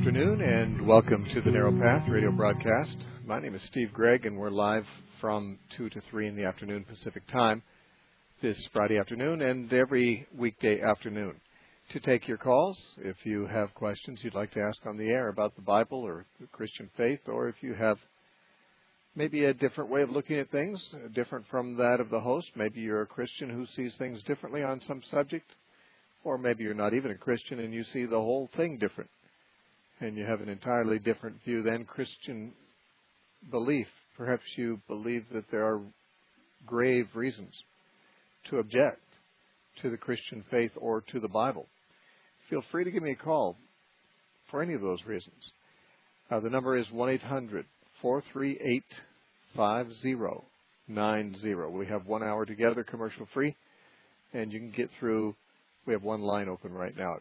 afternoon, and welcome to the Narrow Path radio broadcast. My name is Steve Gregg, and we're live from 2 to 3 in the afternoon Pacific time this Friday afternoon and every weekday afternoon. To take your calls, if you have questions you'd like to ask on the air about the Bible or the Christian faith, or if you have maybe a different way of looking at things, different from that of the host. Maybe you're a Christian who sees things differently on some subject, or maybe you're not even a Christian and you see the whole thing different, and you have an entirely different view than Christian belief. Perhaps you believe that there are grave reasons to object to the Christian faith or to the Bible. Feel free to give me a call for any of those reasons. The number is 1-800-438-5090. We have 1 hour together, commercial free, and you can get through. We have one line open right now at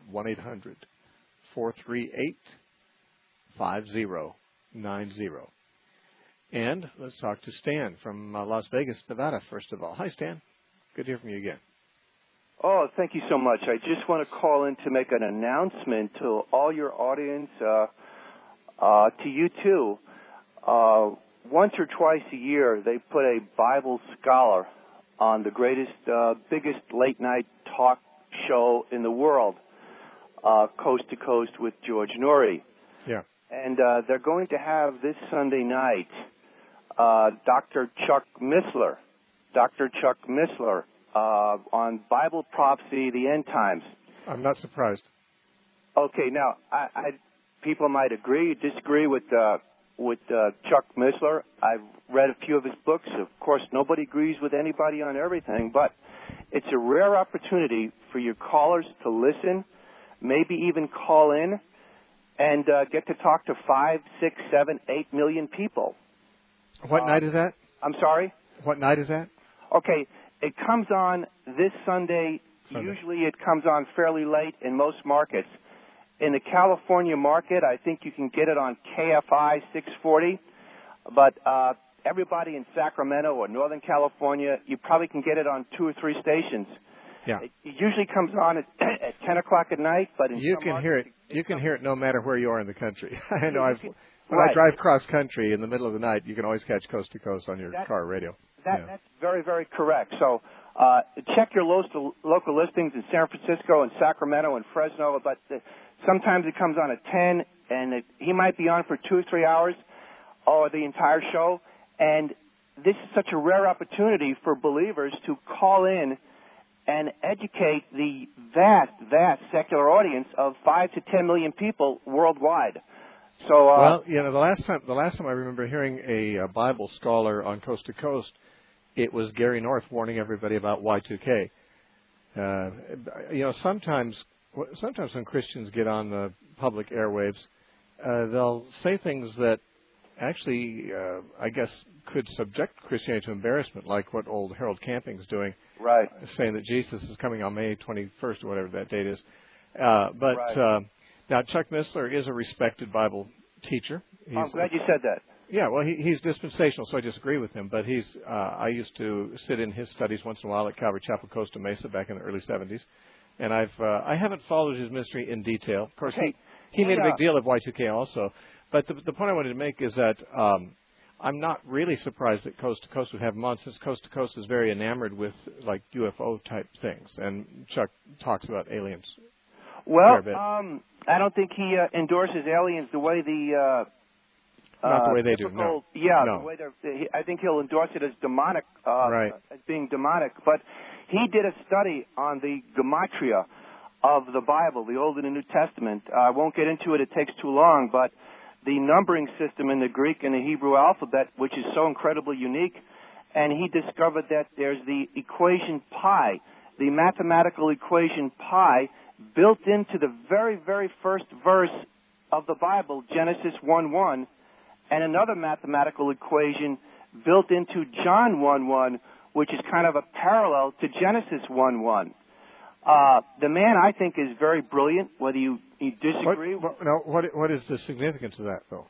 1-800-438-5090. And let's talk to Stan from Las Vegas, Nevada, first of all. Hi, Stan. Good to hear from you again. Oh, thank you so much. I just want to call in to make an announcement to all your audience, to you too. Once or twice a year, they put a Bible scholar on the greatest, biggest late-night talk show in the world, Coast to Coast with George Noory. Yeah. And they're going to have this Sunday night Dr. Chuck Missler on Bible prophecy, the end times. I'm not surprised. Okay, now people might agree, disagree with Chuck Missler. I've read a few of his books. Of course, nobody agrees with anybody on everything, but it's a rare opportunity for your callers to listen, maybe even call in, and get to talk to 5, 6, 7, 8 million people. What night is that? I'm sorry? What night is that? Okay, it comes on this Sunday. Usually it comes on fairly late in most markets. In the California market, I think you can get it on KFI 640. But everybody in Sacramento or Northern California, you probably can get it on 2 or 3 stations. Yeah. It usually comes on at 10 o'clock at night, but you can hear it. You can hear it no matter where you are in the country. I know. When right. I drive cross country in the middle of the night, you can always catch Coast to Coast on your car radio. That's very, very correct. So check your local listings in San Francisco and Sacramento and Fresno. But sometimes it comes on at 10, and he might be on for 2 or 3 hours, or the entire show. And this is such a rare opportunity for believers to call in and educate the vast, vast secular audience of 5 to 10 million people worldwide. So, well, the last time I remember hearing a Bible scholar on Coast to Coast, it was Gary North warning everybody about Y2K. Sometimes when Christians get on the public airwaves, they'll say things that actually, I guess, could subject Christianity to embarrassment, like what old Harold Camping's doing, right? Saying that Jesus is coming on May 21st or whatever that date is. Now, Chuck Missler is a respected Bible teacher. I'm glad you said that. Yeah, well, he's dispensational, so I disagree with him. But I used to sit in his studies once in a while at Calvary Chapel, Costa Mesa, back in the early 70s. And I haven't followed his ministry in detail. Of course, he made a big deal of Y2K also. But the point I wanted to make is that I'm not really surprised that Coast to Coast would have him on, since Coast to Coast is very enamored with like UFO type things, and Chuck talks about aliens. Well, I don't think he endorses aliens the way not the way they do. No. Yeah, no. The way I think he'll endorse it as demonic, right. As being demonic. But he did a study on the gematria of the Bible, the Old and the New Testament. I won't get into it; it takes too long. But the numbering system in the Greek and the Hebrew alphabet, which is so incredibly unique, and he discovered that there's the equation pi, the mathematical equation pi, built into the very, very first verse of the Bible, Genesis 1:1, and another mathematical equation built into John 1:1, which is kind of a parallel to Genesis 1:1. The man, I think, is very brilliant, whether you disagree. What is the significance of that, though?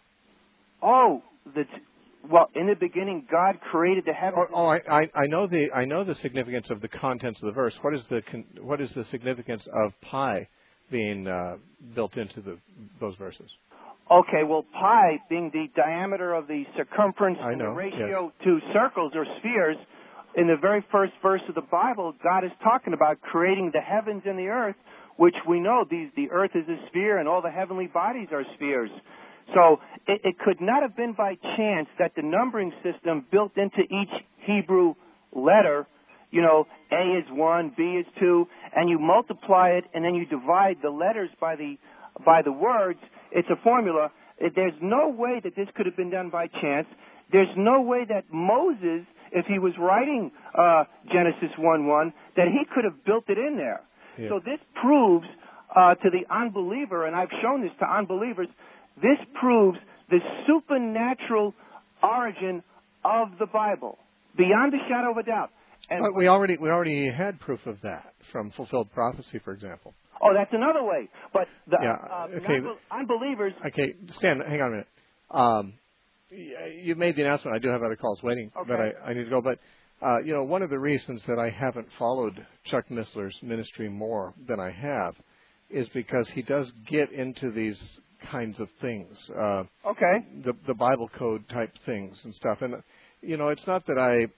Well, in the beginning, God created the heavens. I know the significance of the contents of the verse. What is the significance of pi being built into those verses? Okay, well, pi being the diameter of the circumference I and know, the ratio yes. to circles or spheres, in the very first verse of the Bible, God is talking about creating the heavens and the earth, which we know the earth is a sphere and all the heavenly bodies are spheres. So it could not have been by chance that the numbering system built into each Hebrew letter, you know, A is 1, B is 2, and you multiply it and then you divide the letters by the words. It's a formula. There's no way that this could have been done by chance. There's no way that Moses, if he was writing Genesis 1:1, that he could have built it in there. Yeah. So this proves to the unbeliever, and I've shown this to unbelievers, this proves the supernatural origin of the Bible, beyond a shadow of a doubt. And But we already had proof of that from fulfilled prophecy, for example. oh, that's another way. But the Okay. unbelievers... Okay, Stan, hang on a minute. You made the announcement. I do have other calls waiting, Okay. but I need to go. But, you know, one of the reasons that I haven't followed Chuck Missler's ministry more than I have is because he does get into these kinds of things. Okay. The Bible code type things and stuff. And, you know, it's not that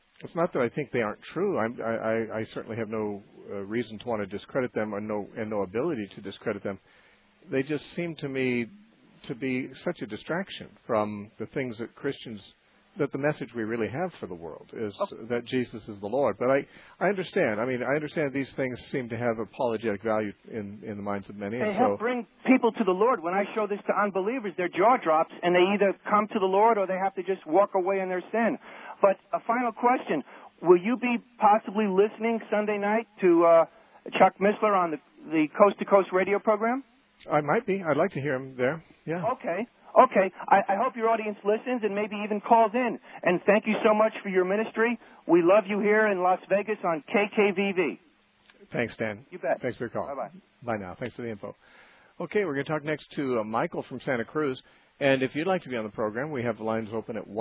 I think they aren't true. I certainly have no reason to want to discredit them and no ability to discredit them. They just seem to me to be such a distraction from the things that Christians, that the message we really have for the world is that Jesus is the Lord. But I understand. I mean, I understand these things seem to have apologetic value in the minds of many. They and help bring people to the Lord. When I show this to unbelievers, their jaw drops, and they either come to the Lord or they have to just walk away in their sin. But a final question. Will you be possibly listening Sunday night to Chuck Missler on the Coast to Coast radio program? I might be. I'd like to hear him there. Yeah. Okay. I hope your audience listens and maybe even calls in. And thank you so much for your ministry. We love you here in Las Vegas on KKVV. Thanks, Dan. You bet. Thanks for your call. Bye-bye. Bye now. Thanks for the info. Okay, we're going to talk next to Michael from Santa Cruz. And if you'd like to be on the program, we have the lines open at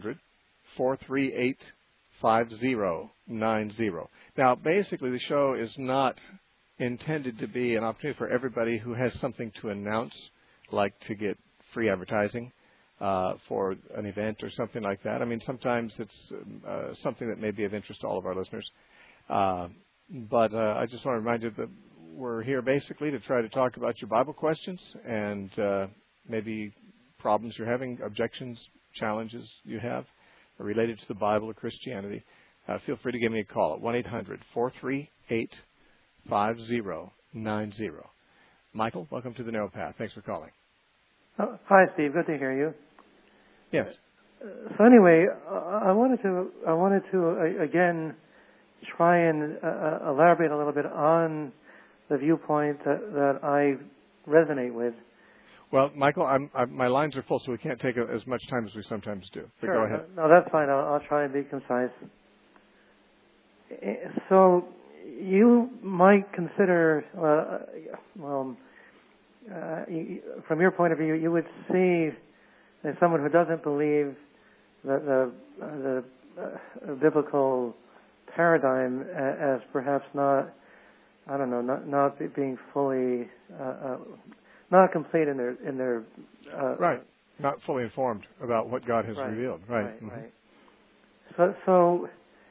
1-800-438-5090. Now, basically, the show is not intended to be an opportunity for everybody who has something to announce, like to get free advertising for an event or something like that. I mean, sometimes it's something that may be of interest to all of our listeners. But I just want to remind you that we're here basically to try to talk about your Bible questions and maybe problems you're having, objections, challenges you have related to the Bible or Christianity. Feel free to give me a call at 1-800-438-5090. Michael, welcome to the Narrow Path. Thanks for calling. Hi, Steve. Good to hear you. Yes. So anyway, I wanted to again try and elaborate a little bit on the viewpoint that I resonate with. Well, Michael, my lines are full, so we can't take as much time as we sometimes do. But sure. Go ahead. No, that's fine. I'll try and be concise. So you might consider, from your point of view, you would see that someone who doesn't believe that the biblical paradigm as perhaps not being fully not complete in their right, not fully informed about what God has revealed. Right. Right. So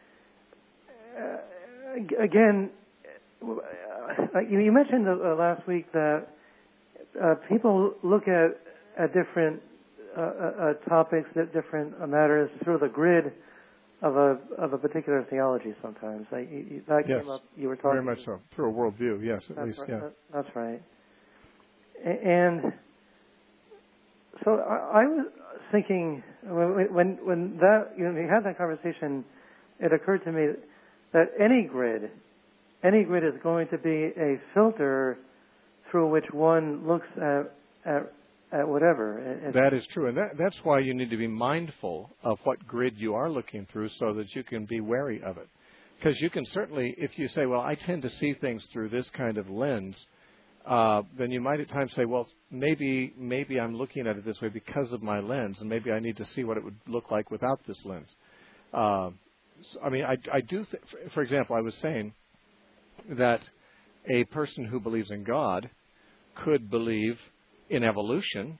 again, you mentioned last week that people look at different topics, at different matters through the grid of a particular theology. Sometimes that yes, came up. You were talking very much so through a worldview. Yes, at least. Right, yeah. That's right. And so I was thinking when that we had that conversation, it occurred to me that any grid is going to be a filter through which one looks at whatever. That is true, and that's why you need to be mindful of what grid you are looking through, so that you can be wary of it. Because you can certainly, if you say, "Well, I tend to see things through this kind of lens," then you might at times say, "Well, maybe I'm looking at it this way because of my lens, and maybe I need to see what it would look like without this lens." I mean, I do. For example, I was saying that a person who believes in God could believe in evolution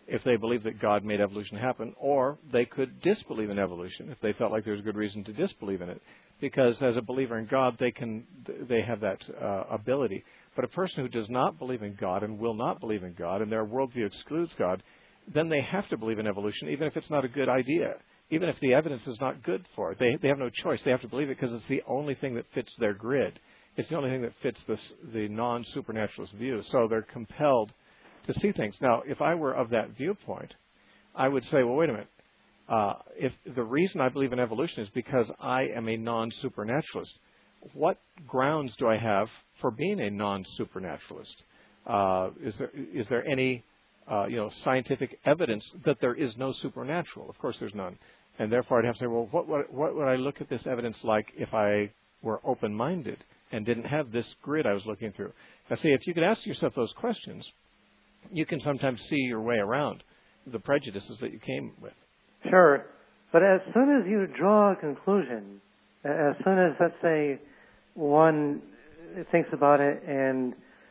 if they believe that God made evolution happen, or they could disbelieve in evolution if they felt like there's good reason to disbelieve in it. Because as a believer in God, they have that ability. But a person who does not believe in God and will not believe in God, and their worldview excludes God, then they have to believe in evolution, even if it's not a good idea, even if the evidence is not good for it. They have no choice. They have to believe it because it's the only thing that fits their grid. It's the only thing that fits the non-supernaturalist view. So they're compelled to see things. Now, if I were of that viewpoint, I would say, well, wait a minute. If the reason I believe in evolution is because I am a non-supernaturalist, what grounds do I have for being a non-supernaturalist? Is there any scientific evidence that there is no supernatural? Of course, there's none, and therefore I'd have to say, well, what would I look at this evidence like if I were open-minded and didn't have this grid I was looking through? Now, see, if you could ask yourself those questions, you can sometimes see your way around the prejudices that you came with. Sure. But as soon as you draw a conclusion, as soon as, let's say, one thinks about it and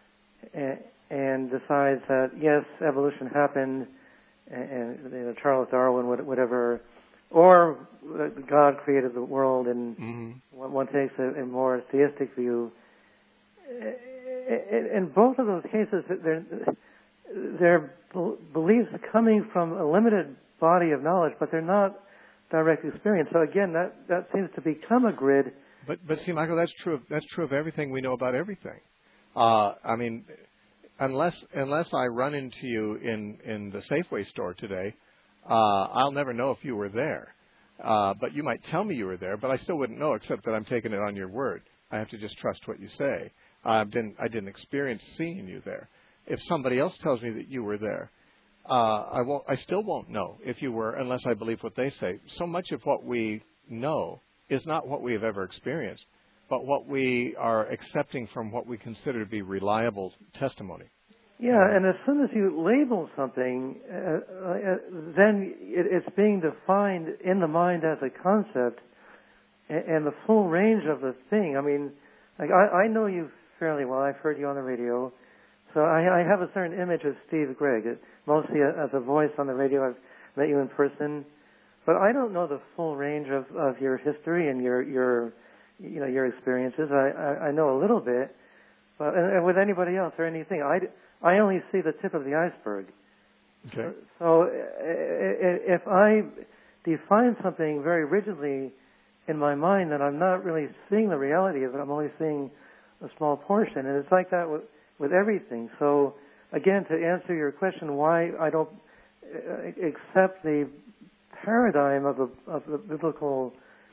decides that, yes, evolution happened, and Charles Darwin, whatever, or God created the world, and one takes a more theistic view, in both of those cases, they're beliefs coming from a limited body of knowledge, but they're not direct experience. So again, that seems to become a grid. But see, Michael, that's true of everything we know about everything. I mean, unless I run into you in the Safeway store today, I'll never know if you were there. But you might tell me you were there, but I still wouldn't know, except that I'm taking it on your word. I have to just trust what you say. I didn't experience seeing you there. If somebody else tells me that you were there, I still won't know if you were, unless I believe what they say. So much of what we know is not what we have ever experienced, but what we are accepting from what we consider to be reliable testimony. Yeah, and as soon as you label something, then it's being defined in the mind as a concept, and the full range of the thing. I mean, like I know you fairly well. I've heard you on the radio. So I have a certain image of Steve Gregg, mostly as a voice on the radio. I've met you in person, but I don't know the full range of your history and your experiences. I know a little bit, but and with anybody else or anything, I only see the tip of the iceberg. Okay. So if I define something very rigidly in my mind, then I'm not really seeing the reality of it. I'm only seeing a small portion, and it's like that with everything. So, again, to answer your question, why I don't accept the paradigm of the biblical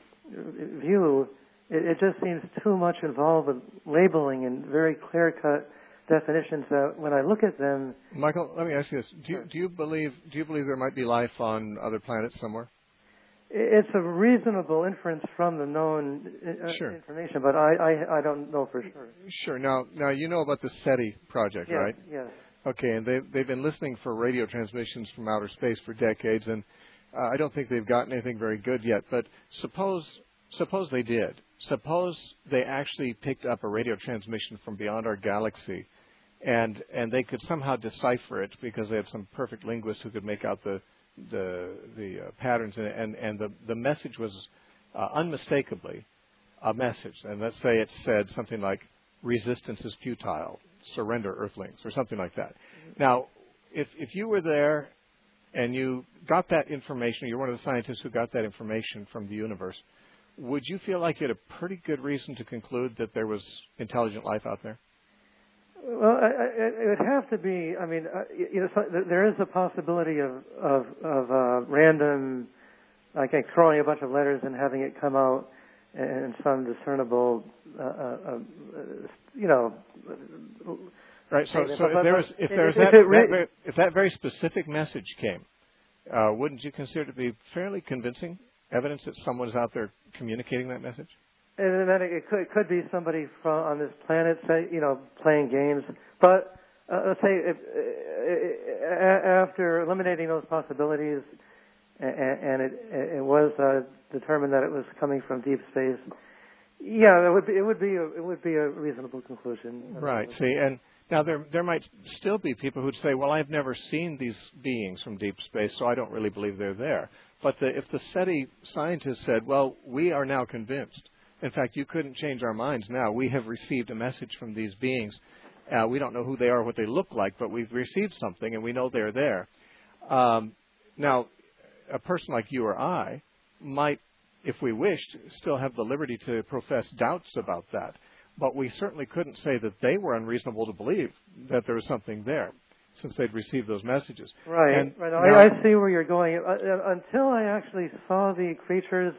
view, it just seems too much involved with labeling and very clear-cut definitions that when I look at them... Michael, let me ask you this. Do you believe there might be life on other planets somewhere? It's a reasonable inference from the known information, but I don't know for sure. Sure. Now you know about the SETI project, yes, right? Yes. Okay, and they've been listening for radio transmissions from outer space for decades, and I don't think they've gotten anything very good yet. But suppose they did. Suppose they actually picked up a radio transmission from beyond our galaxy, and they could somehow decipher it because they had some perfect linguists who could make out the patterns, and the message was unmistakably a message. And let's say it said something like, "Resistance is futile, surrender, Earthlings," or something like that. Now, if you were there and you got that information, you're one of the scientists who got that information from the universe, would you feel like you had a pretty good reason to conclude that there was intelligent life out there? Well, it would have to be. I mean, there is a possibility of random, like throwing a bunch of letters and having it come out in some discernible, Right. So if that very specific message came, wouldn't you consider it to be fairly convincing evidence that someone is out there communicating that message? And then it could be somebody on this planet, say, playing games. But let's say after eliminating those possibilities, and it was determined that it was coming from deep space, Yeah, it would be a reasonable conclusion. Right. See, and now there might still be people who'd say, well, I've never seen these beings from deep space, so I don't really believe they're there. But if the SETI scientists said, well, we are now convinced. In fact, you couldn't change our minds now. We have received a message from these beings. We don't know who they are, what they look like, but we've received something, and we know they're there. Now, a person like you or I might, if we wished, still have the liberty to profess doubts about that. But we certainly couldn't say that they were unreasonable to believe that there was something there, since they'd received those messages. Right. And right. now, I see where you're going. Until I actually saw the creatures,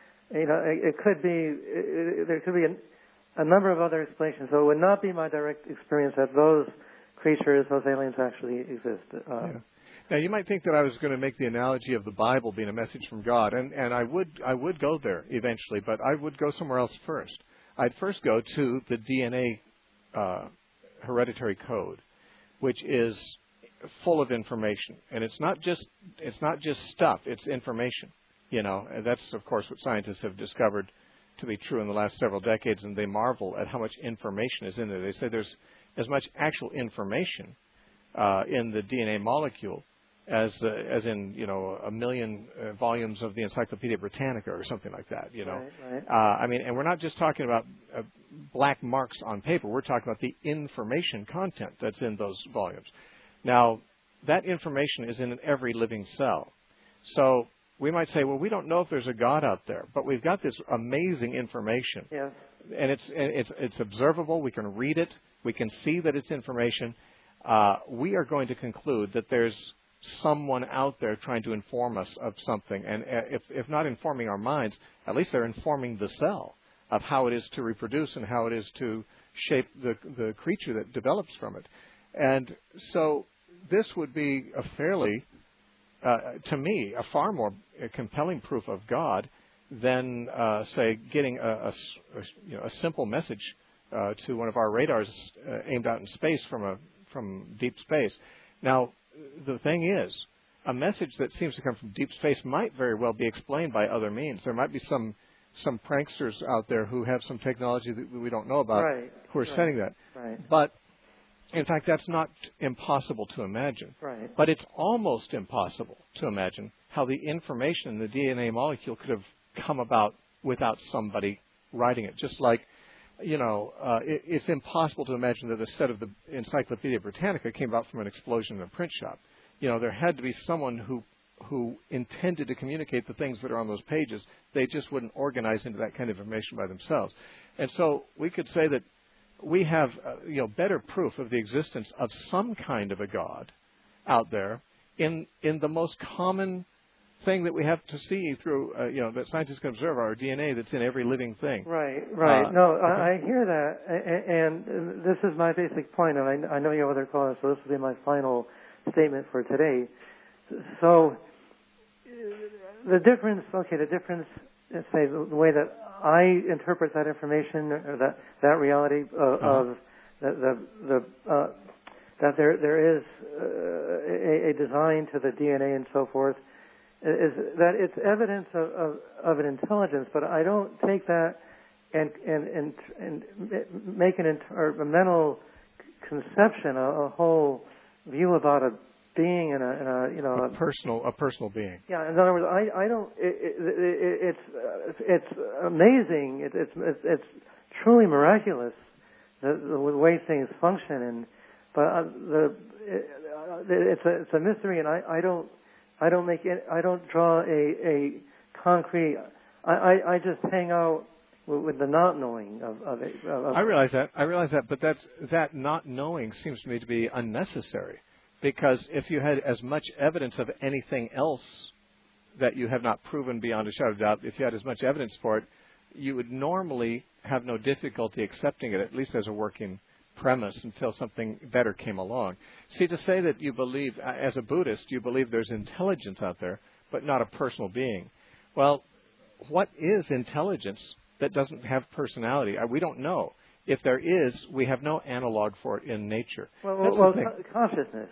it could be there could be a number of other explanations. So it would not be my direct experience that those creatures, those aliens, actually exist. Yeah. Now, you might think that I was going to make the analogy of the Bible being a message from God, and I would go there eventually, but I would go somewhere else first. I'd first go to the DNA hereditary code, which is full of information, and it's not just stuff; it's information. And that's of course what scientists have discovered to be true in the last several decades, and they marvel at how much information is in there. They say there's as much actual information in the DNA molecule as in a million volumes of the Encyclopedia Britannica or something like that. Right. I mean, and we're not just talking about black marks on paper. We're talking about the information content that's in those volumes. Now, that information is in every living cell. So we might say, well, we don't know if there's a God out there, but we've got this amazing information. Yes. And it's observable. We can read it. We can see that it's information. We are going to conclude that there's someone out there trying to inform us of something. And if not informing our minds, at least they're informing the cell of how it is to reproduce and how it is to shape the creature that develops from it. And so this would be a fairly, to me, a far more compelling proof of God than, say, getting a simple message to one of our radars aimed out in space from deep space. Now, the thing is, a message that seems to come from deep space might very well be explained by other means. There might be some pranksters out there who have some technology that we don't know about, right. who are sending that. Right. But in fact, that's not impossible to imagine. Right. But it's almost impossible to imagine how the information in the DNA molecule could have come about without somebody writing it. Just like, it's impossible to imagine that a set of the Encyclopedia Britannica came about from an explosion in a print shop. There had to be someone who intended to communicate the things that are on those pages. They just wouldn't organize into that kind of information by themselves. And so we could say that we have better proof of the existence of some kind of a God out there in the most common thing that we have to see through, that scientists can observe, our DNA that's in every living thing. Right. No, I hear that, and this is my basic point, and I know you have other callers, so this will be my final statement for today. So the difference, say, the way that I interpret that information, or that reality of that there is a design to the DNA and so forth, is that it's evidence of an intelligence, but I don't take that and make a mental conception, a whole view about a being and a personal being. Yeah, in other words, I don't. It's amazing. It's truly miraculous the way things function, but it's a mystery, and I don't draw a concrete. I just hang out with the not knowing of it. I realize that, but that not knowing seems to me to be unnecessary, because if you had as much evidence of anything else that you have not proven beyond a shadow of doubt, if you had as much evidence for it, you would normally have no difficulty accepting it, at least as a working premise, until something better came along. See, to say that you believe, as a Buddhist, you believe there's intelligence out there, but not a personal being. Well, what is intelligence that doesn't have personality? We don't know. If there is, we have no analog for it in nature. Well, consciousness,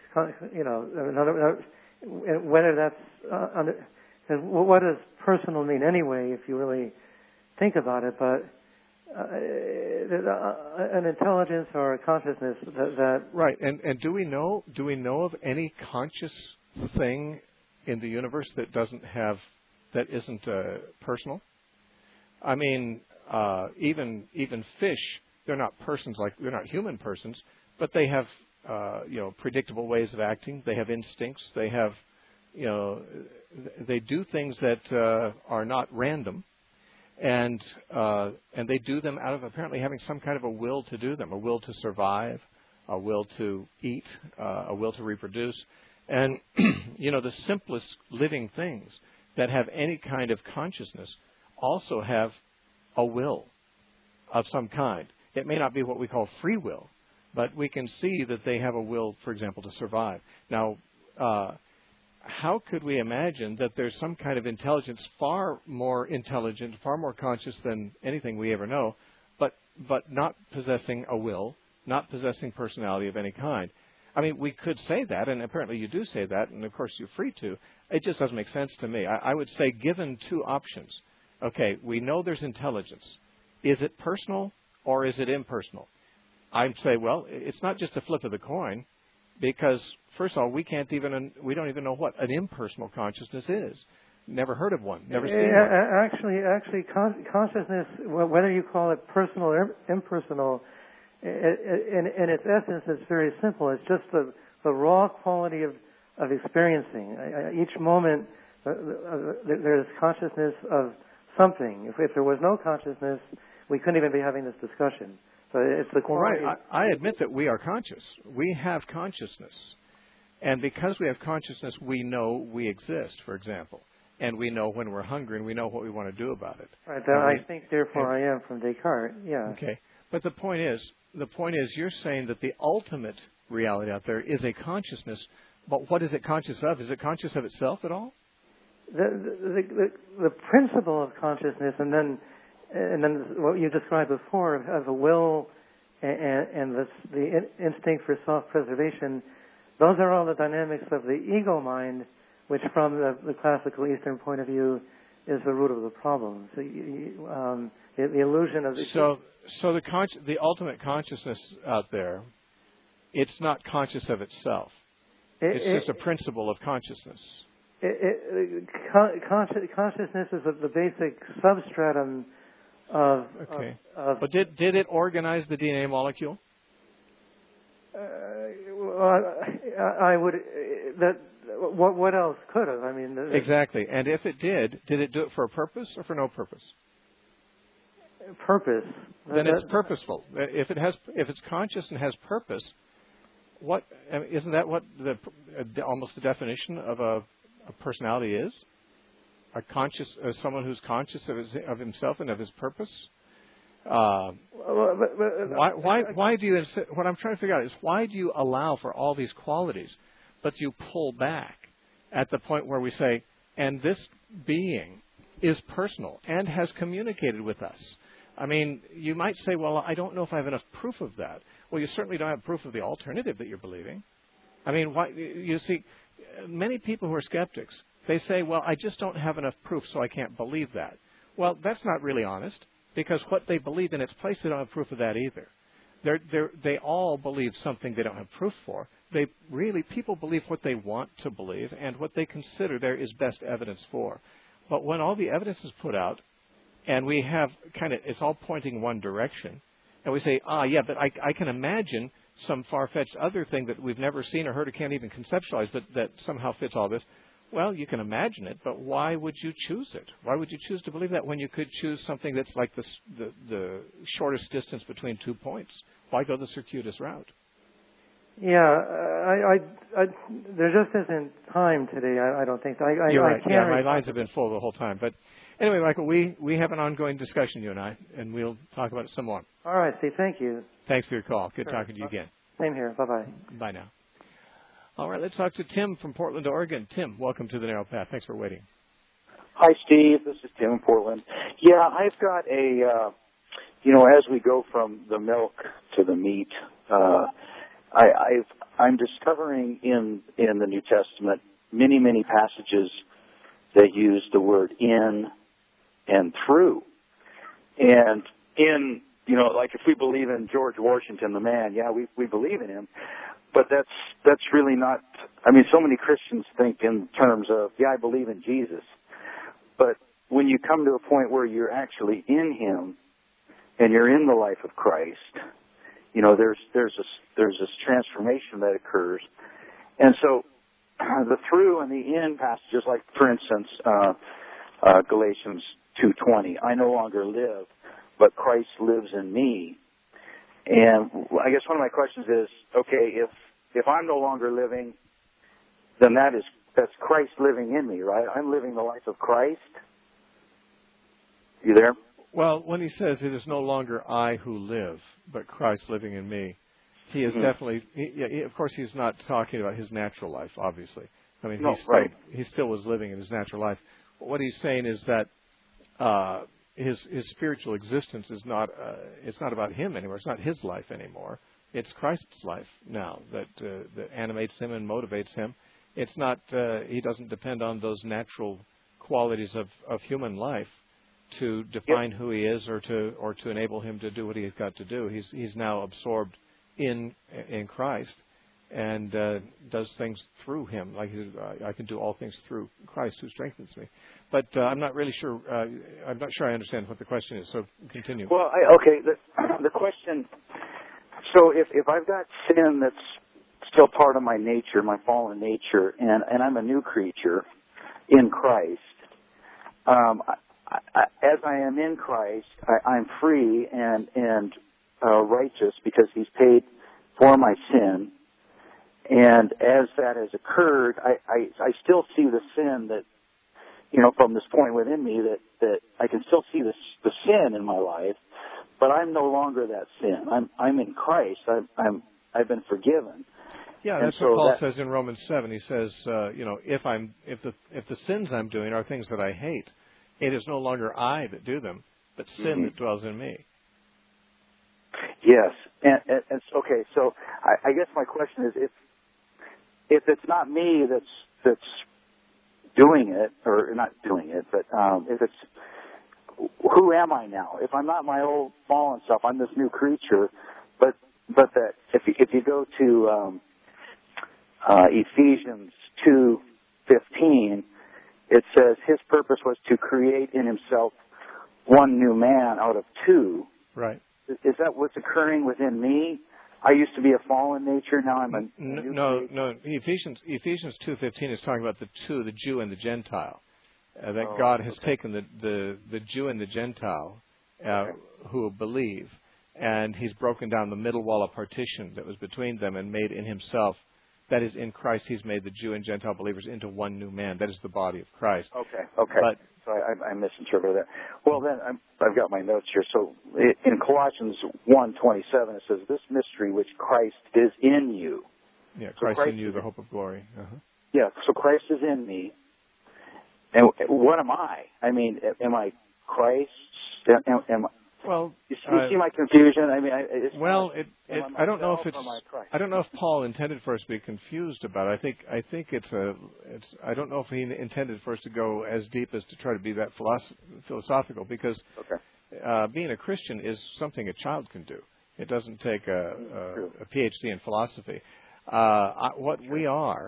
whether that's what does personal mean anyway, if you really think about it, but an intelligence or a consciousness that right. And do we know of any conscious thing in the universe that isn't personal? I mean, even fish, they're not human persons, but they have predictable ways of acting. They have instincts. They have they do things that are not random, and they do them out of apparently having some kind of a will to do them, a will to survive, a will to eat, a will to reproduce. And the simplest living things that have any kind of consciousness also have a will of some kind. It may not be what we call free will, but we can see that they have a will, for example, to survive. Now, how could we imagine that there's some kind of intelligence far more intelligent, far more conscious than anything we ever know, but not possessing a will, not possessing personality of any kind? I mean, we could say that, and apparently you do say that, and of course you're free to. It just doesn't make sense to me. I would say, given two options, okay, we know there's intelligence. Is it personal or is it impersonal? I'd say, well, it's not just a flip of the coin, because first of all, we don't even know what an impersonal consciousness is. Never heard of one. Never seen one. Actually, consciousness, whether you call it personal or impersonal, in its essence, it's very simple. It's just the raw quality of experiencing. Each moment, there's consciousness of something. If there was no consciousness, we couldn't even be having this discussion. So it's the quality. Right. I admit that we are conscious. We have consciousness. And because we have consciousness, we know we exist, for example. And we know when we're hungry, and we know what we want to do about it. Right. I think, therefore, I am, from Descartes. Yeah. Okay. But the point is, you're saying that the ultimate reality out there is a consciousness. But what is it conscious of? Is it conscious of itself at all? The principle of consciousness, and then what you described before of the will and the instinct for self-preservation, those are all the dynamics of the ego mind, which from the classical Eastern point of view is the root of the problem. So the illusion of the... So the ultimate consciousness out there, it's not conscious of itself. It's just a principle of consciousness. Consciousness is the basic substratum of... Okay. But did it organize the DNA molecule? I would... What else could have? I mean... Exactly. And if it did it do it for a purpose or for no purpose? Purpose. Then it's purposeful. If it's conscious and has purpose, isn't that what almost the definition of a personality is? Someone who's conscious of himself and of his purpose. Why do you? What I'm trying to figure out is, why do you allow for all these qualities, but you pull back at the point where we say, and this being is personal and has communicated with us. I mean, you might say, well, I don't know if I have enough proof of that. Well, you certainly don't have proof of the alternative that you're believing. I mean, you see, many people who are skeptics, they say, well, I just don't have enough proof, so I can't believe that. Well, that's not really honest, because what they believe in its place, they don't have proof of that either. They all believe something they don't have proof for. People believe what they want to believe and what they consider there is best evidence for. But when all the evidence is put out, and we have it's all pointing one direction, and we say, but I can imagine some far-fetched other thing that we've never seen or heard or can't even conceptualize, but that somehow fits all this. Well, you can imagine it, but why would you choose it? Why would you choose to believe that when you could choose something that's like the shortest distance between 2 points? Why go the circuitous route? Yeah, there just isn't time today. I don't think. You're right. My lines have been full the whole time. But anyway, Michael, we have an ongoing discussion, you and I, and we'll talk about it some more. All right, Steve. Thank you. Thanks for your call. Good talking to you again. Same here. Bye-bye. Bye now. All right, let's talk to Tim from Portland, Oregon. Tim, welcome to the Narrow Path. Thanks for waiting. Hi, Steve. This is Tim in Portland. Yeah, I've got as we go from the milk to the meat, I'm discovering in the New Testament many passages that use the word in and through. And in, like if we believe in George Washington, the man, yeah, we believe in him. But that's really not, so many Christians think in terms of, yeah, I believe in Jesus. But when you come to a point where you're actually in him and you're in the life of Christ, there's this transformation that occurs. And so the through and the in passages, like, for instance, Galatians 2:20, I no longer live, but Christ lives in me. And I guess one of my questions is, okay, if I'm no longer living, then that's Christ living in me, right? I'm living the life of Christ. You there? Well, when he says it is no longer I who live, but Christ living in me, he is definitely, of course he's not talking about his natural life, obviously. He still was living in his natural life. But what he's saying is that his spiritual existence is not, it's not about him anymore. It's not his life anymore. It's Christ's life now that animates him and motivates him. It's not, he doesn't depend on those natural qualities of human life to define who he is or to enable him to do what he's got to do. He's now absorbed in Christ and does things through him. Like I can do all things through Christ who strengthens me. But I'm not really sure. I'm not sure I understand what the question is. So continue. Well, the question. So if I've got sin that's still part of my nature, my fallen nature, and I'm a new creature in Christ, as I am in Christ, I'm free and righteous because he's paid for my sin. And as that has occurred, I still see the sin that, from this point within me that I can still see the sin in my life, but I'm no longer that sin. I'm in Christ. I've been forgiven. Yeah, that's what Paul says in Romans 7. He says, if the sins I'm doing are things that I hate, it is no longer I that do them, but sin that dwells in me. Yes, and okay. So I guess my question is, if it's not me that's doing it, or not doing it, but if it's, who am I now? If I'm not my old fallen self, I'm this new creature. But that if you go to Ephesians 2:15, it says his purpose was to create in himself one new man out of two. Right. Is that what's occurring within me? I used to be a fallen nature. Now I'm a new creature. No. Ephesians 2:15 is talking about the two, the Jew and the Gentile. That God has taken the Jew and the Gentile who believe, and he's broken down the middle wall of partition that was between them and made in himself, that is in Christ, he's made the Jew and Gentile believers into one new man. That is the body of Christ. Okay. But, so I misinterpreted that. Well, then I've got my notes here. So in Colossians 1:27, it says, this mystery which Christ is in you. Yeah, Christ in you, the hope of glory. Uh-huh. Yeah, so Christ is in me. And what am I? Am I Christ? Well, you see my confusion. I don't know if I don't know if Paul intended for us to be confused about it. I think I don't know if he intended for us to go as deep as to try to be that philosophical, because being a Christian is something a child can do. It doesn't take a PhD in philosophy. What we are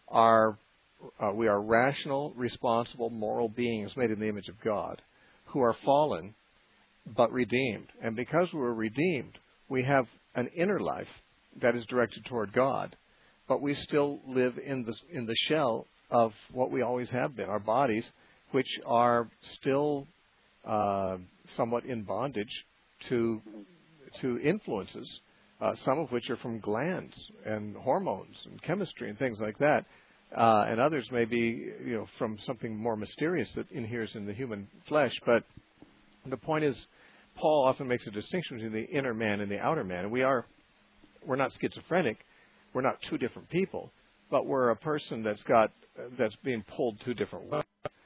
rational, responsible, moral beings made in the image of God, who are fallen but redeemed. And because we're redeemed, we have an inner life that is directed toward God, but we still live in the shell of what we always have been, our bodies, which are still somewhat in bondage to influences, some of which are from glands and hormones and chemistry and things like that. And others may be, from something more mysterious that inheres in the human flesh. But the point is, Paul often makes a distinction between the inner man and the outer man. And we're not schizophrenic. We're not two different people, but we're a person that's being pulled two different ways.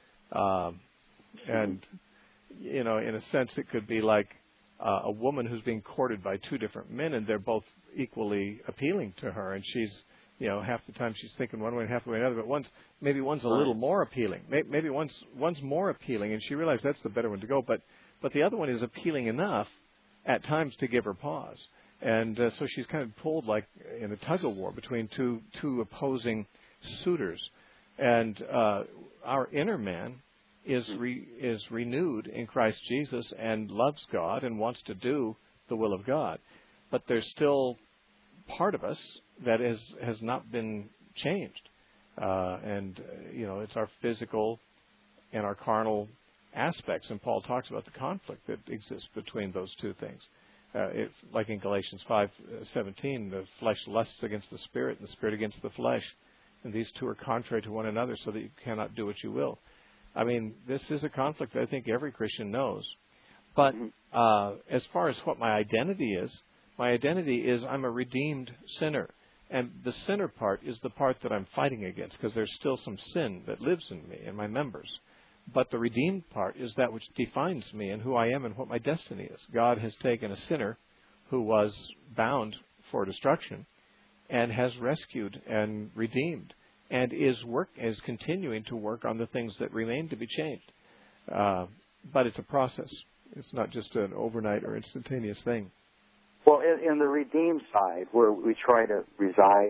And in a sense, it could be like a woman who's being courted by two different men, and they're both equally appealing to her, and she's, half the time she's thinking one way and half the way another, but one's a little more appealing. Maybe one's more appealing, and she realizes that's the better one to go, but the other one is appealing enough at times to give her pause. And so she's kind of pulled like in a tug-of-war between two opposing suitors. And our inner man is renewed in Christ Jesus and loves God and wants to do the will of God. But there's still part of us that has not been changed. It's our physical and our carnal aspects. And Paul talks about the conflict that exists between those two things. Like in Galatians 5:17, the flesh lusts against the Spirit and the Spirit against the flesh. And these two are contrary to one another so that you cannot do what you will. I mean, this is a conflict that I think every Christian knows. But as far as what my identity is I'm a redeemed sinner. And the sinner part is the part that I'm fighting against because there's still some sin that lives in me and my members. But the redeemed part is that which defines me and who I am and what my destiny is. God has taken a sinner who was bound for destruction and has rescued and redeemed and is continuing to work on the things that remain to be changed. But it's a process. It's not just an overnight or instantaneous thing. Well, in the redeemed side, where we try to reside,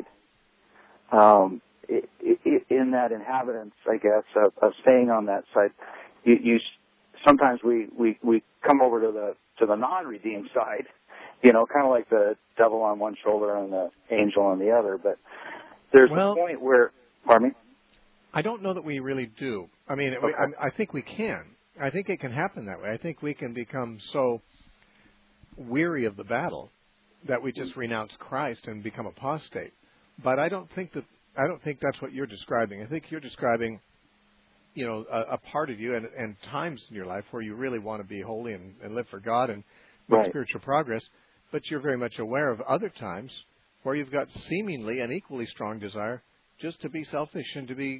in that inhabitants, I guess, of staying on that side, you sometimes we come over to the non-redeemed side, kind of like the devil on one shoulder and the angel on the other. But there's a point where, pardon me? I don't know that we really do. I mean, okay. I think we can. I think it can happen that way. I think we can become so weary of the battle that we just renounce Christ and become apostate. But I don't think that's what you're describing. I think you're describing, a part of you and times in your life where you really want to be holy and live for God and make right. spiritual progress. But you're very much aware of other times where you've got seemingly an equally strong desire just to be selfish and to be,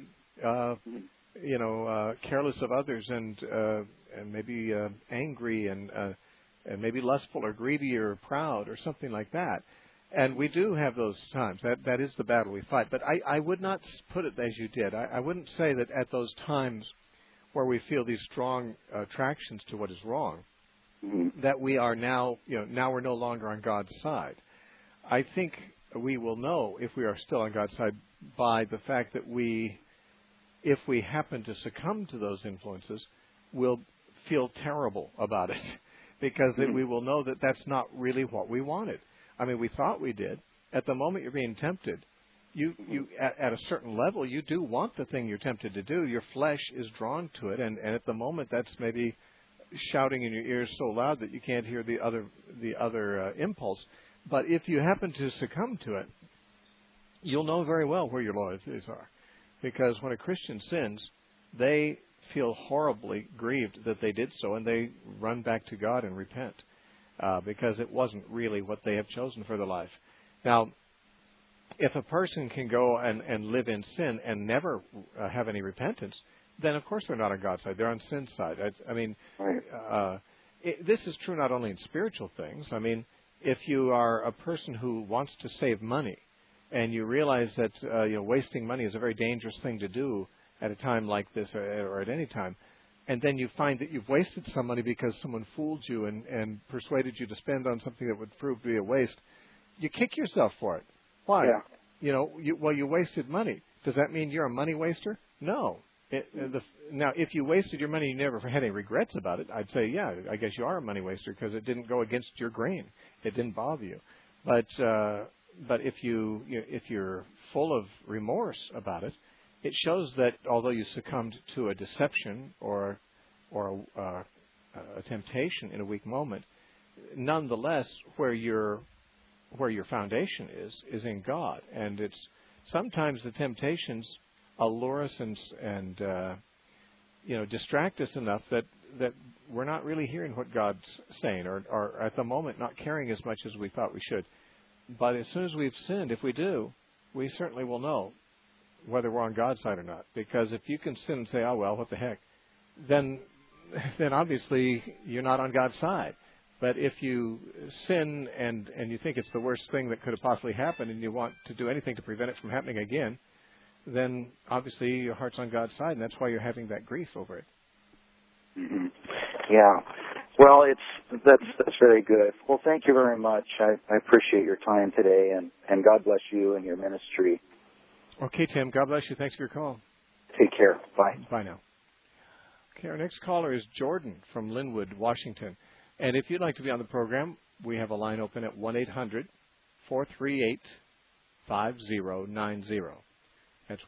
careless of others and maybe angry and maybe lustful or greedy or proud or something like that. And we do have those times. That is the battle we fight. But I would not put it as you did. I wouldn't say that at those times where we feel these strong attractions to what is wrong, that we are now we're no longer on God's side. I think we will know if we are still on God's side by the fact that if we happen to succumb to those influences, we'll feel terrible about it because we will know that that's not really what we wanted. I mean, we thought we did. At the moment you're being tempted, you at a certain level, you do want the thing you're tempted to do. Your flesh is drawn to it, and at the moment that's maybe shouting in your ears so loud that you can't hear the other impulse. But if you happen to succumb to it, you'll know very well where your loyalties are. Because when a Christian sins, they feel horribly grieved that they did so, and they run back to God and repent. Because it wasn't really what they have chosen for their life. Now, if a person can go and live in sin and never have any repentance, then of course they're not on God's side. They're on sin's side. This is true not only in spiritual things. I mean, if you are a person who wants to save money and you realize that wasting money is a very dangerous thing to do at a time like this or at any time, and then you find that you've wasted some money because someone fooled you and persuaded you to spend on something that would prove to be a waste, you kick yourself for it. Why? Yeah. You wasted money. Does that mean you're a money waster? No. Now, if you wasted your money and you never had any regrets about it, I'd say, yeah, I guess you are a money waster because it didn't go against your grain. It didn't bother you. But if you're full of remorse about it, it shows that although you succumbed to a deception or a temptation in a weak moment, nonetheless, where your foundation is in God, and it's sometimes the temptations allure us and distract us enough that we're not really hearing what God's saying, or at the moment not caring as much as we thought we should. But as soon as we've sinned, if we do, we certainly will know whether we're on God's side or not. Because if you can sin and say, oh, well, what the heck, then obviously you're not on God's side. But if you sin and you think it's the worst thing that could have possibly happened and you want to do anything to prevent it from happening again, then obviously your heart's on God's side, and that's why you're having that grief over it. Mm-hmm. Yeah. Well, that's very good. Well, thank you very much. I appreciate your time today, and God bless you and your ministry. Okay, Tim. God bless you. Thanks for your call. Take care. Bye. Bye now. Okay, our next caller is Jordan from Linwood, Washington. And if you'd like to be on the program, we have a line open at 1-800-438-5090. That's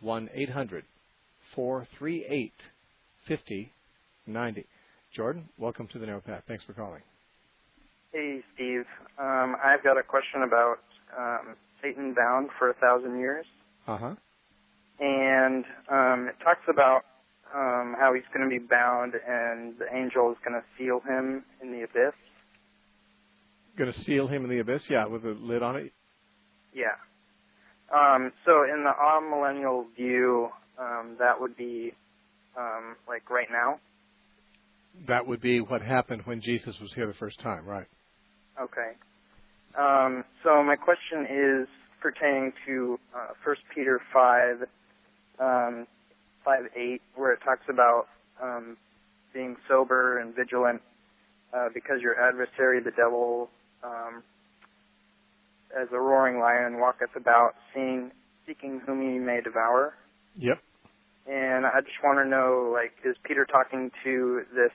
1-800-438-5090. Jordan, welcome to the Narrow Path. Thanks for calling. Hey, Steve. I've got a question about Satan bound for 1,000 years. Uh-huh. And it talks about how he's going to be bound and the angel is going to seal him in the abyss. Going to seal him in the abyss? Yeah, with a lid on it? Yeah. So in the amillennial view, that would be like right now? That would be what happened when Jesus was here the first time, right? Okay. So my question is pertaining to 1 Peter 5:8, where it talks about being sober and vigilant because your adversary, the devil, as a roaring lion, walketh about, seeking whom he may devour. Yep. And I just want to know, like, is Peter talking to this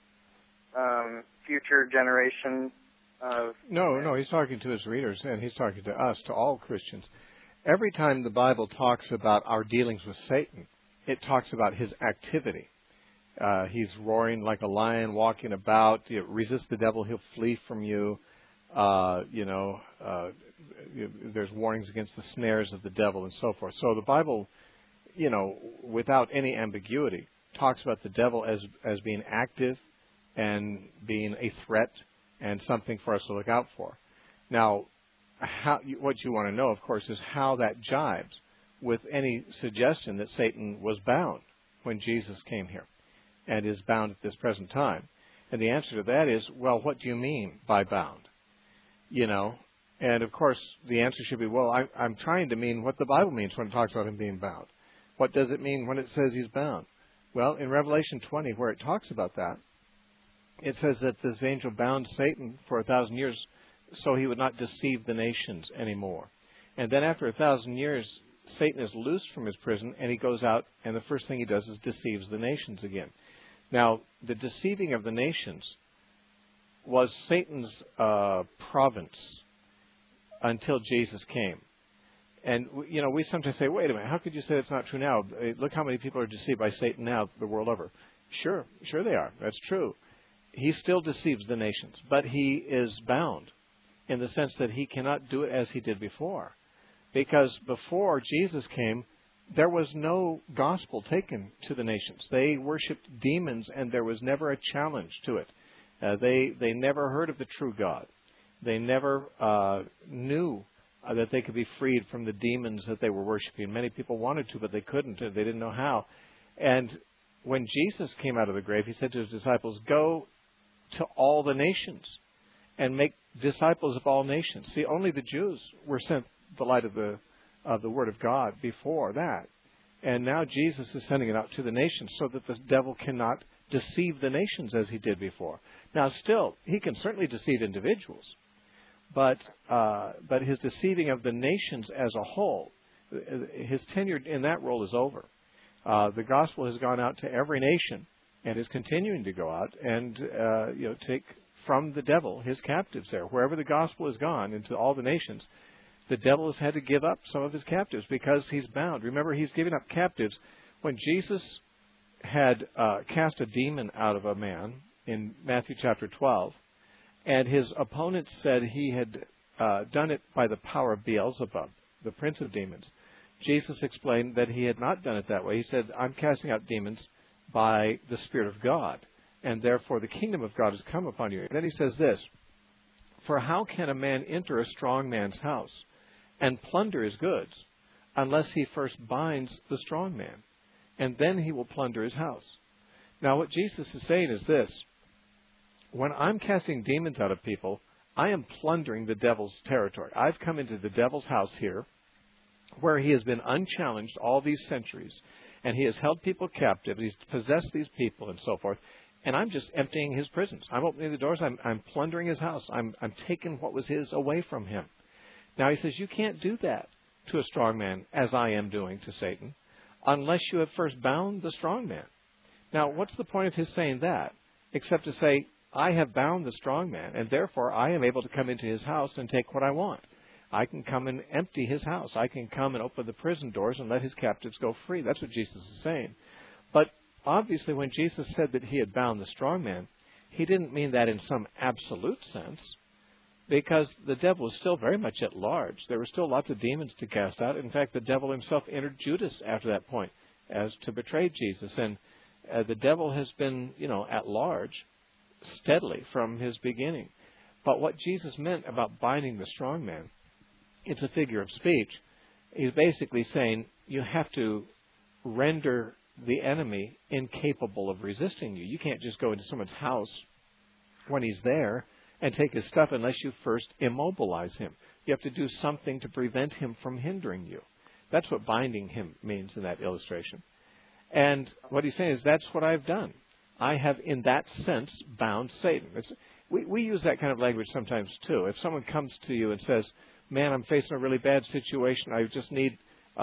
future generation of... No, he's talking to his readers, and he's talking to us, to all Christians. Every time the Bible talks about our dealings with Satan, it talks about his activity. He's roaring like a lion, walking about. You resist the devil, he'll flee from you. There's warnings against the snares of the devil and so forth. So the Bible, without any ambiguity, talks about the devil as being active and being a threat and something for us to look out for. Now, what you want to know, of course, is how that jives with any suggestion that Satan was bound when Jesus came here and is bound at this present time. And the answer to that is, well, what do you mean by bound? And of course, the answer should be, well, I'm trying to mean what the Bible means when it talks about him being bound. What does it mean when it says he's bound? Well, in Revelation 20, where it talks about that, it says that this angel bound Satan for 1,000 years so he would not deceive the nations anymore. And then after 1,000 years, Satan is loosed from his prison, and he goes out, and the first thing he does is deceives the nations again. Now, the deceiving of the nations was Satan's province until Jesus came. And, we sometimes say, wait a minute, how could you say it's not true now? Look how many people are deceived by Satan now the world over. Sure they are. That's true. He still deceives the nations, but he is bound in the sense that he cannot do it as he did before. Because before Jesus came, there was no gospel taken to the nations. They worshipped demons, and there was never a challenge to it. They never heard of the true God. They never knew that they could be freed from the demons that they were worshiping. Many people wanted to, but they couldn't. They didn't know how. And when Jesus came out of the grave, he said to his disciples, go to all the nations and make disciples of all nations. See, only the Jews were sent the light of the Word of God before that. And now Jesus is sending it out to the nations so that the devil cannot deceive the nations as he did before. Now, still, he can certainly deceive individuals, but his deceiving of the nations as a whole, his tenure in that role is over. The gospel has gone out to every nation and is continuing to go out and take from the devil his captives there. Wherever the gospel has gone into all the nations, the devil has had to give up some of his captives because he's bound. Remember, he's giving up captives. When Jesus had cast a demon out of a man in Matthew chapter 12, and his opponents said he had done it by the power of Beelzebub, the prince of demons, Jesus explained that he had not done it that way. He said, I'm casting out demons by the Spirit of God, and therefore the kingdom of God has come upon you. And then he says this, for how can a man enter a strong man's house and plunder his goods unless he first binds the strong man? And then he will plunder his house. Now what Jesus is saying is this, when I'm casting demons out of people, I am plundering the devil's territory. I've come into the devil's house here, where he has been unchallenged all these centuries, and he has held people captive, he's possessed these people and so forth, and I'm just emptying his prisons. I'm opening the doors. I'm plundering his house. I'm taking what was his away from him. Now he says, you can't do that to a strong man as I am doing to Satan unless you have first bound the strong man. Now, what's the point of his saying that except to say, I have bound the strong man, and therefore I am able to come into his house and take what I want. I can come and empty his house. I can come and open the prison doors and let his captives go free. That's what Jesus is saying. But obviously when Jesus said that he had bound the strong man, he didn't mean that in some absolute sense, because the devil was still very much at large. There were still lots of demons to cast out. In fact, the devil himself entered Judas after that point as to betray Jesus. And the devil has been, at large steadily from his beginning. But what Jesus meant about binding the strong man, it's a figure of speech. He's basically saying you have to render the enemy incapable of resisting you. You can't just go into someone's house when he's there and take his stuff unless you first immobilize him. You have to do something to prevent him from hindering you. That's what binding him means in that illustration. And what he's saying is that's what I've done. I have, in that sense, bound Satan. We use that kind of language sometimes, too. If someone comes to you and says, man, I'm facing a really bad situation. I just need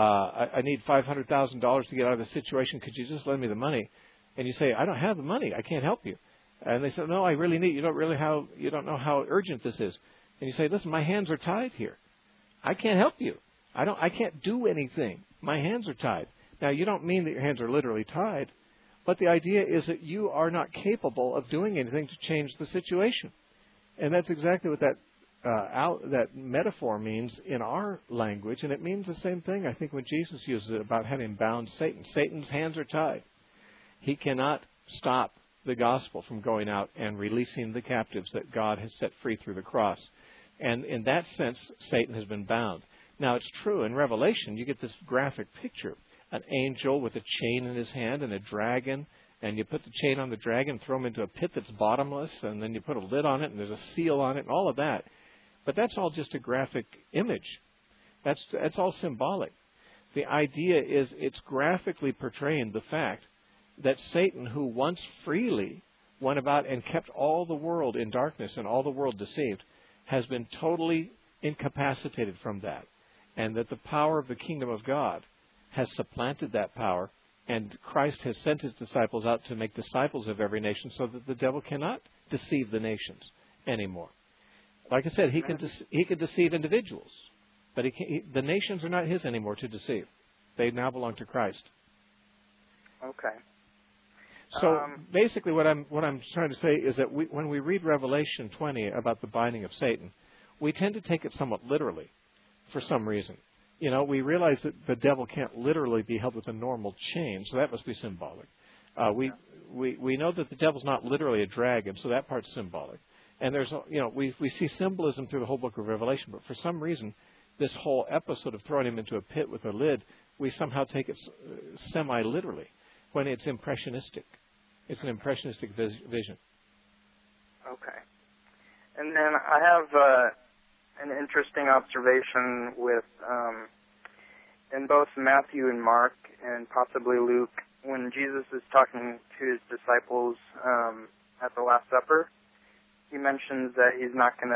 I need $500,000 to get out of the situation. Could you just lend me the money? And you say, I don't have the money. I can't help you. And they say, no, I really need. You don't know how urgent this is. And you say, listen, my hands are tied here. I can't help you. I can't do anything. My hands are tied. Now, you don't mean that your hands are literally tied, but the idea is that you are not capable of doing anything to change the situation. And that's exactly what that metaphor means in our language, and it means the same thing, I think, when Jesus uses it about having bound Satan. Satan's hands are tied. He cannot stop the gospel from going out and releasing the captives that God has set free through the cross. And in that sense, Satan has been bound. Now, it's true, in Revelation, you get this graphic picture. An angel with a chain in his hand and a dragon, and you put the chain on the dragon, throw him into a pit that's bottomless, and then you put a lid on it, and there's a seal on it, and all of that. But that's all just a graphic image. That's all symbolic. The idea is it's graphically portraying the fact that Satan, who once freely went about and kept all the world in darkness and all the world deceived, has been totally incapacitated from that. And that the power of the kingdom of God has supplanted that power, and Christ has sent his disciples out to make disciples of every nation so that the devil cannot deceive the nations anymore. Like I said, he can deceive individuals, but the nations are not his anymore to deceive. They now belong to Christ. Okay. So basically what I'm trying to say is that when we read Revelation 20 about the binding of Satan, we tend to take it somewhat literally for some reason. We realize that the devil can't literally be held with a normal chain, so that must be symbolic. We know that the devil's not literally a dragon, so that part's symbolic. And there's, we see symbolism through the whole book of Revelation, but for some reason, this whole episode of throwing him into a pit with a lid, we somehow take it semi-literally, when it's impressionistic. It's an impressionistic vision. Okay. And then I have an interesting observation with, in both Matthew and Mark, and possibly Luke, when Jesus is talking to his disciples at the Last Supper, he mentions that he's not going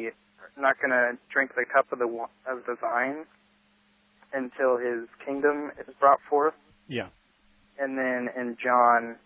to drink the cup of the vine until his kingdom is brought forth. Yeah. And then in John,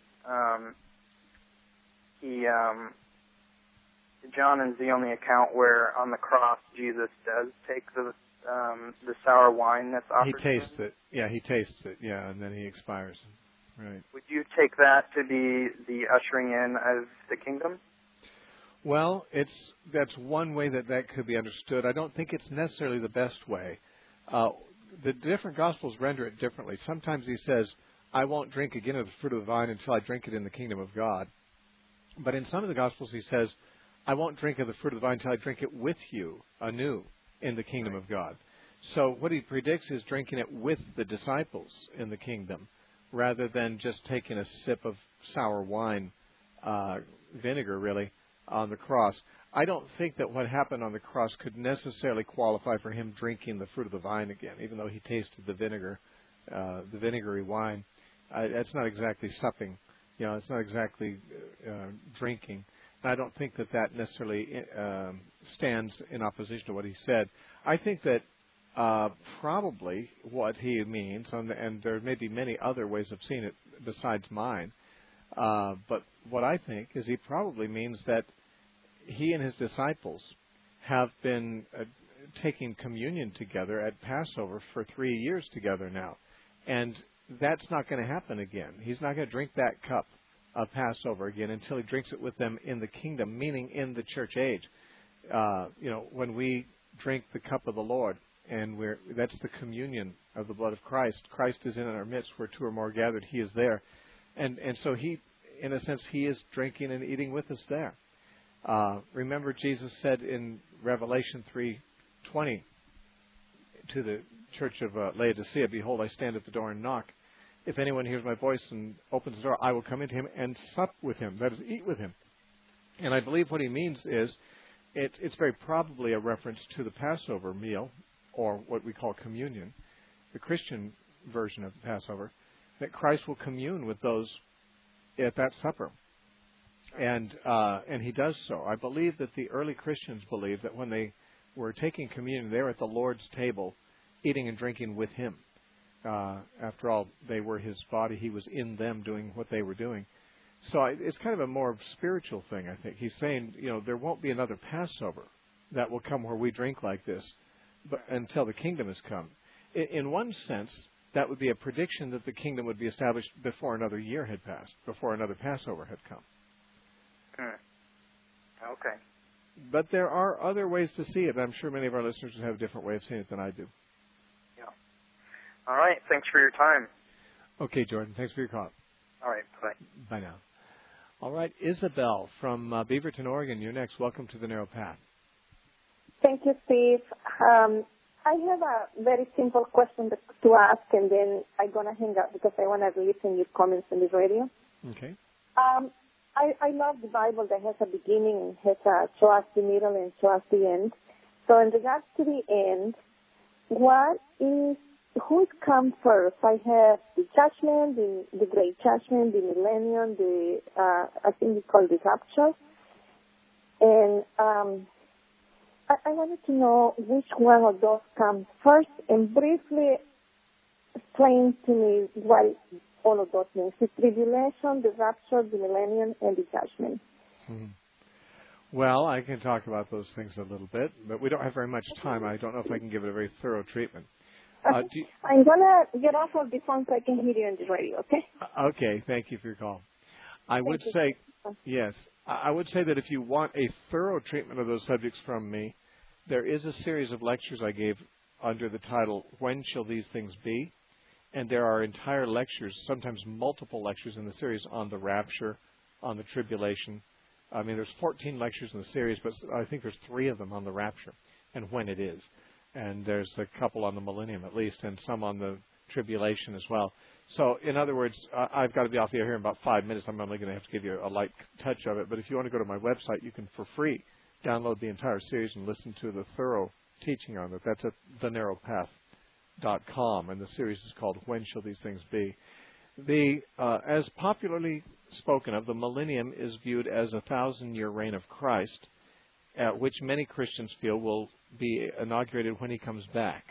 John is the only account where on the cross Jesus does take the sour wine that's offered. He tastes it. Yeah, he tastes it. Yeah, and then he expires. Right. Would you take that to be the ushering in of the kingdom? Well, that's one way that could be understood. I don't think it's necessarily the best way. The different Gospels render it differently. Sometimes he says, I won't drink again of the fruit of the vine until I drink it in the kingdom of God. But in some of the Gospels he says, I won't drink of the fruit of the vine until I drink it with you anew in the kingdom of God. So what he predicts is drinking it with the disciples in the kingdom, rather than just taking a sip of sour wine, vinegar really, on the cross. I don't think that what happened on the cross could necessarily qualify for him drinking the fruit of the vine again, even though he tasted the vinegar, the vinegary wine. That's not exactly supping It's not exactly drinking. And I don't think that necessarily stands in opposition to what he said. I think that probably what he means, and there may be many other ways of seeing it besides mine, but what I think is he probably means that he and his disciples have been taking communion together at Passover for 3 years together now. And that's not going to happen again. He's not going to drink that cup of Passover again until he drinks it with them in the kingdom, meaning in the church age. When we drink the cup of the Lord, and that's the communion of the blood of Christ. Christ is in our midst where two or more gathered. He is there. And so he, in a sense, he is drinking and eating with us there. Remember, Jesus said in Revelation 3:20 to the church of Laodicea, "Behold, I stand at the door and knock. If anyone hears my voice and opens the door, I will come into him and sup with him," that is, eat with him. And I believe what he means is it's very probably a reference to the Passover meal, or what we call communion, the Christian version of the Passover, that Christ will commune with those at that supper. And he does so. I believe that the early Christians believed that when they were taking communion, they were at the Lord's table, eating and drinking with him. After all, they were his body. He was in them doing what they were doing. So it's kind of a more spiritual thing, I think. He's saying, there won't be another Passover that will come where we drink like this but until the kingdom has come. In one sense, that would be a prediction that the kingdom would be established before another year had passed, before another Passover had come. Okay. But there are other ways to see it. I'm sure many of our listeners would have a different way of seeing it than I do. Yeah. All right. Thanks for your time. Okay, Jordan. Thanks for your call. All right. Bye. Bye now. All right. Isabel from Beaverton, Oregon. You're next. Welcome to the Narrow Path. Thank you, Steve. I have a very simple question to ask, and then I'm going to hang up because I want to listen to your comments on the radio. Okay. I love the Bible that has a beginning and has a show us the middle and show us the end. So in regards to the end, who's come first? I have the judgment, the great judgment, the millennium, I think we call it rapture. And I wanted to know which one of those comes first, and briefly explain to me what all of those means: the tribulation, the rapture, the millennium, and the judgment. Well, I can talk about those things a little bit, but we don't have very much time. I don't know if I can give it a very thorough treatment. I'm going to get off of the phone so I can hear you on the radio, okay? Okay, thank you for your call. I would say that if you want a thorough treatment of those subjects from me, there is a series of lectures I gave under the title, "When Shall These Things Be?" And there are entire lectures, sometimes multiple lectures in the series on the rapture, on the tribulation. I mean, there's 14 lectures in the series, but I think there's 3 of them on the rapture and when it is. And there's a couple on the millennium at least, and some on the tribulation as well. So, in other words, I've got to be off the air here in about 5 minutes. I'm only going to have to give you a light touch of it. But if you want to go to my website, you can, for free, download the entire series and listen to the thorough teaching on it. That's at thenarrowpath.com, and the series is called "When Shall These Things Be?" As popularly spoken of, the millennium is viewed as a 1,000-year reign of Christ, which many Christians feel will be inaugurated when he comes back.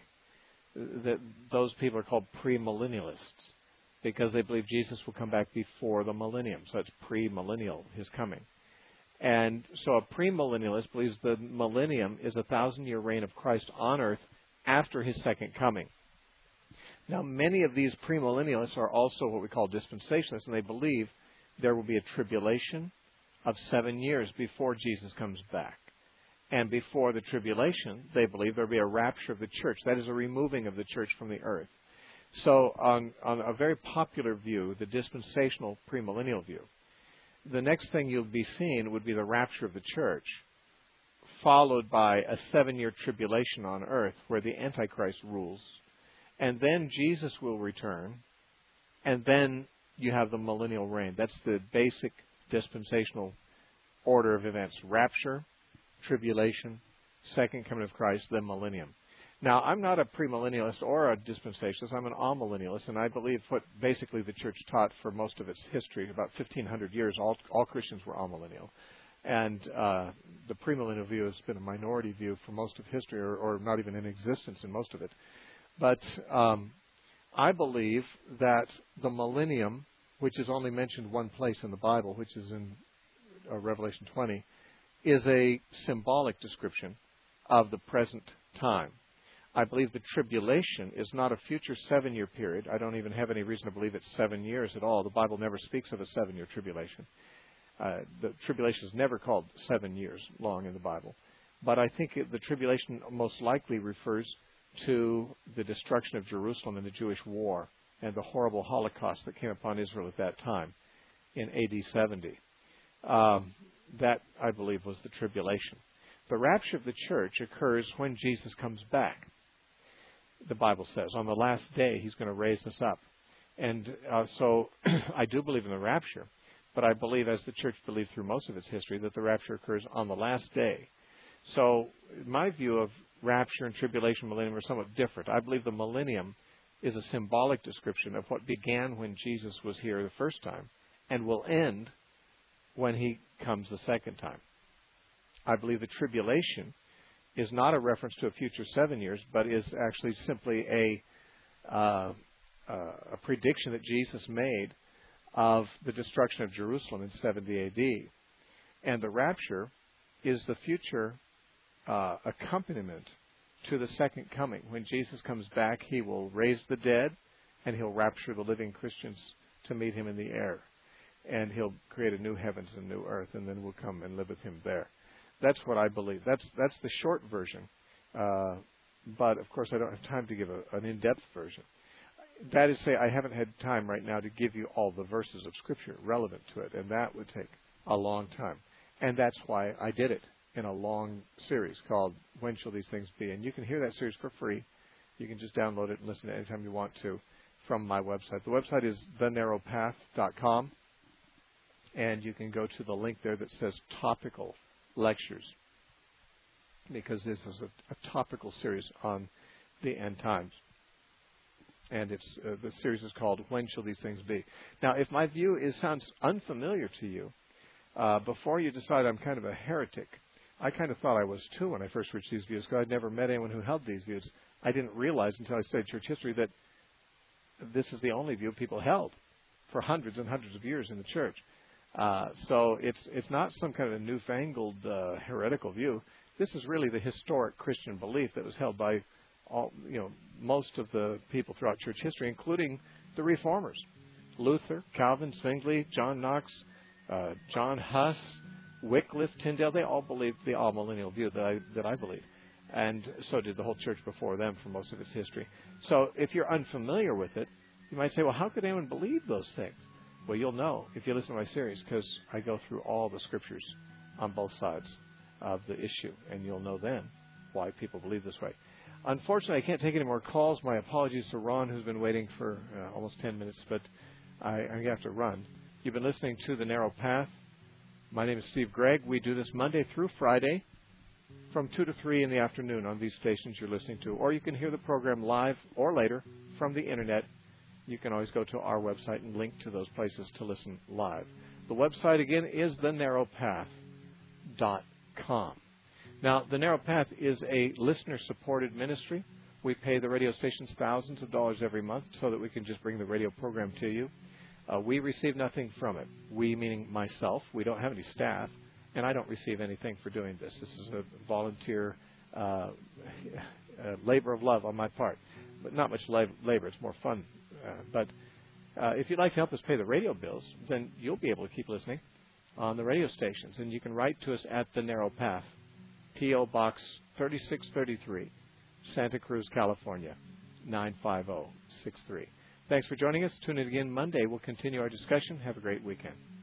Those people are called premillennialists because they believe Jesus will come back before the millennium. So it's premillennial, his coming. And so a premillennialist believes the millennium is a 1,000-year reign of Christ on earth after his second coming. Now, many of these premillennialists are also what we call dispensationalists, and they believe there will be a tribulation of 7 years before Jesus comes back. And before the tribulation, they believe there will be a rapture of the church. That is a removing of the church from the earth. So on a very popular view, the dispensational premillennial view, the next thing you'll be seeing would be the rapture of the church, followed by a 7-year tribulation on earth where the Antichrist rules. And then Jesus will return, and then you have the millennial reign. That's the basic dispensational order of events: rapture, tribulation, second coming of Christ, then millennium. Now, I'm not a premillennialist or a dispensationalist. I'm an amillennialist, and I believe what basically the church taught for most of its history, about 1,500 years, all Christians were amillennial. And the premillennial view has been a minority view for most of history, or not even in existence in most of it. But I believe that the millennium, which is only mentioned one place in the Bible, which is in Revelation 20, is a symbolic description of the present time. I believe the tribulation is not a future 7-year period. I don't even have any reason to believe it's 7 years at all. The Bible never speaks of a 7-year tribulation. The tribulation is never called 7 years long in the Bible. But I think the tribulation most likely refers to the destruction of Jerusalem in the Jewish war and the horrible Holocaust that came upon Israel at that time in AD 70. That, I believe, was the tribulation. The rapture of the church occurs when Jesus comes back. The Bible says on the last day He's going to raise us up. And so I do believe in the rapture, but I believe, as the church believed through most of its history, that the rapture occurs on the last day. So my view of rapture and tribulation, millennium, are somewhat different. I believe the millennium is a symbolic description of what began when Jesus was here the first time and will end when He comes the second time. I believe the tribulation is not a reference to a future 7 years, but is actually simply a prediction that Jesus made of the destruction of Jerusalem in 70 A.D. And the rapture is the future accompaniment to the second coming. When Jesus comes back, He will raise the dead, and He'll rapture the living Christians to meet Him in the air. And He'll create a new heavens and new earth, and then we'll come and live with Him there. That's what I believe. That's the short version. But, of course, I don't have time to give an in-depth version. That is to say, I haven't had time right now to give you all the verses of Scripture relevant to it, and that would take a long time. And that's why I did it in a long series called When Shall These Things Be? And you can hear that series for free. You can just download it and listen to it anytime you want to from my website. The website is thenarrowpath.com, and you can go to the link there that says Topical Lectures, because this is a topical series on the end times. And the series is called When Shall These Things Be? Now, if my view sounds unfamiliar to you, before you decide I'm kind of a heretic, I kind of thought I was too when I first reached these views, because I'd never met anyone who held these views. I didn't realize until I studied church history that this is the only view people held for hundreds and hundreds of years in the church. So it's not some kind of a newfangled heretical view. This is really the historic Christian belief that was held by most of the people throughout church history, including the Reformers: Luther, Calvin, Zwingli, John Knox, John Huss, Wycliffe, Tyndale. They all believed the amillennial view that I believe, and so did the whole church before them for most of its history. So if you're unfamiliar with it, you might say, well, how could anyone believe those things? Well, you'll know if you listen to my series, because I go through all the Scriptures on both sides of the issue, and you'll know then why people believe this way. Unfortunately, I can't take any more calls. My apologies to Ron, who's been waiting for almost 10 minutes, but I have to run. You've been listening to The Narrow Path. My name is Steve Gregg. We do this Monday through Friday from 2 to 3 in the afternoon on these stations you're listening to. Or you can hear the program live or later from the Internet. You can always go to our website and link to those places to listen live. The website, again, is thenarrowpath.com. Now, The Narrow Path is a listener-supported ministry. We pay the radio stations thousands of dollars every month so that we can just bring the radio program to you. We receive nothing from it. We, meaning myself, we don't have any staff, and I don't receive anything for doing this. This is a volunteer labor of love on my part. But not much labor. It's more fun. But if you'd like to help us pay the radio bills, then you'll be able to keep listening on the radio stations. And you can write to us at The Narrow Path, P.O. Box 3633, Santa Cruz, California, 95063. Thanks for joining us. Tune in again Monday. We'll continue our discussion. Have a great weekend.